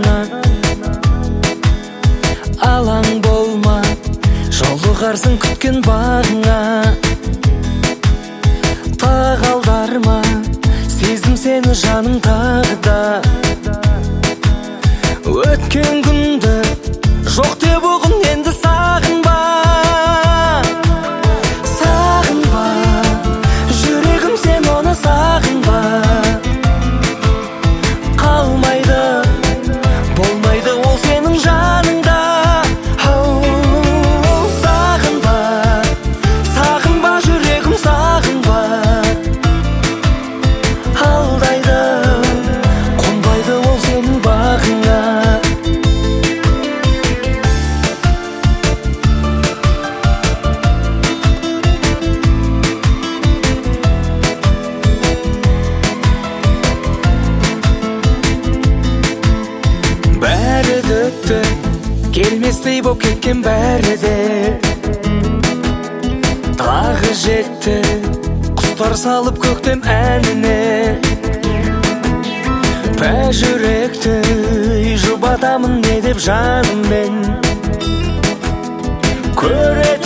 алаң болма, жолығарсың күткен бағыңа. Тағалдарма, сезім сені жаным тағы да. Өткен күнді жоқ деп оғын, енді сағынба. Сағынба, жүрегім сен оны сағынба. Қалмайды, болмайды ол сенің жаныңда. Сағынба, сағынба, жүрегім сағынба. Алдайды, қонбайды ол сенің бағыңа. Бәрі өтті, келместей боп кеткен бәрі де. Тағы жетті, құстар салып көктем әніне. Пә жүректі жұбатамын не деп жаныммен. Көре